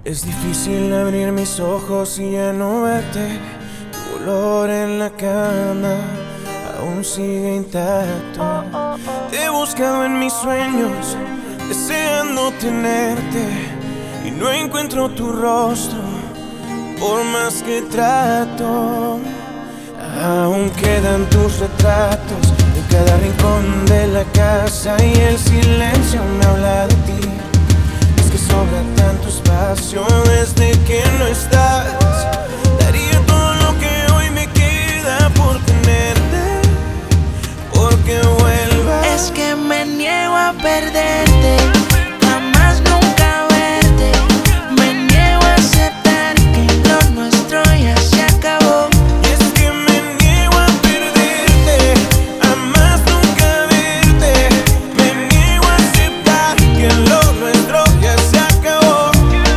Es difícil abrir mis ojos y ya no verte. Tu olor en la cama aún sigue intacto. Te he buscado en mis sueños, deseando tenerte, y no encuentro tu rostro, por más que trato. Aún quedan tus retratos en cada rincón de la casa, y el silencio me habla de ti. Es que sobra tanto espacio desde que no estás. Daría todo lo que hoy me queda por tenerte, porque vuelvas. Es que me niego a perderte, jamás nunca verte. Me niego a aceptar que lo nuestro ya se acabó. Es que me niego a perderte, jamás nunca verte. Me niego a aceptar que lo nuestro ya se acabó.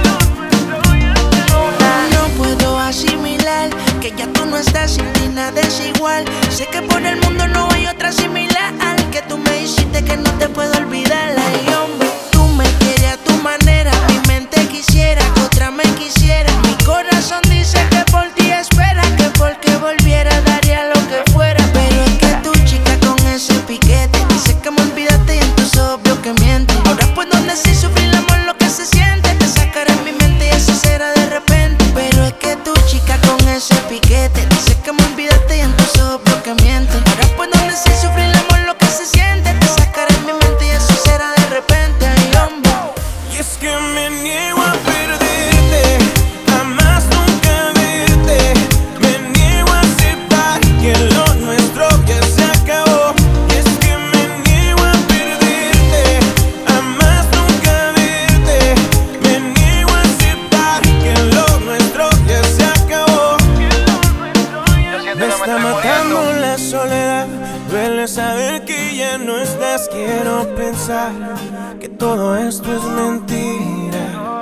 No puedo asimilar que ya tú no estás, sin ti nada es igual. Sé que por el mundo no hay otra similar, que tú me hiciste que no te puedo olvidar. Ay, hombre, tú me quieres a tu manera, mi mente quisiera que otra me quisiera. Mi corazón dice que por ti espera, que porque volviera daría lo que fuera. Pero es que tu chica con ese piquete dice que me olvidaste y entonces obvio que miente. Ahora puedo decir sufrir el amor lo que se siente, te sacaré en mi mente y eso será de repente. Pero es que tu chica con ese piquete dice que me olvidaste y entonces obvio que miente. Ahora puedo decir sufrir el amor lo que se siente, te sacaré en mi mente y eso será de repente. Ay, hombre. Y es que me niego a perderte, jamás nunca verte. Me niego a aceptar que lo nuestro ya se acabó. Y es que me niego a perderte, jamás nunca verte. Me niego a aceptar que lo nuestro ya se acabó. Me está matando la soledad, duele saber que ya no estás. Quiero pensar que todo esto es mentira,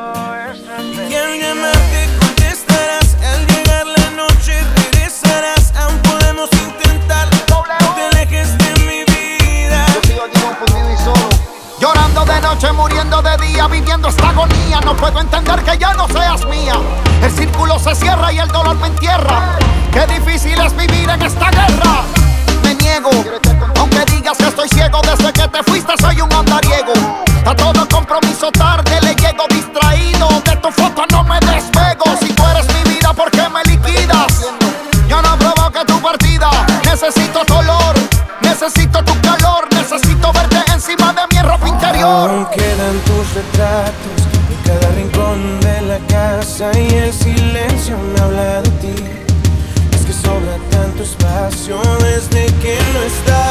y que al llamarte contestarás. Al llegar la noche regresarás. Aún podemos intentar, no te alejes de mi vida. Yo sigo aquí confundido y solo, llorando de noche, muriendo de día, viviendo esta agonía. No puedo entender que ya no seas mía. El círculo se cierra y el dolor me entierra. Qué difícil es vivir en esta guerra. Me niego, aunque digas que estoy ciego. Desde que te fuiste soy un andariego. A todo compromiso tarde le llego, distraído. De tu foto no me despego. Si tú eres mi vida, ¿por qué me liquidas? Yo no provoqué tu partida. Necesito tu olor, necesito tu calor. Necesito verte encima de mi ropa interior. Aún quedan tus retratos en cada rincón de la casa, y el silencio me habla de ti. Es que sobra tanto espacio desde que no estás.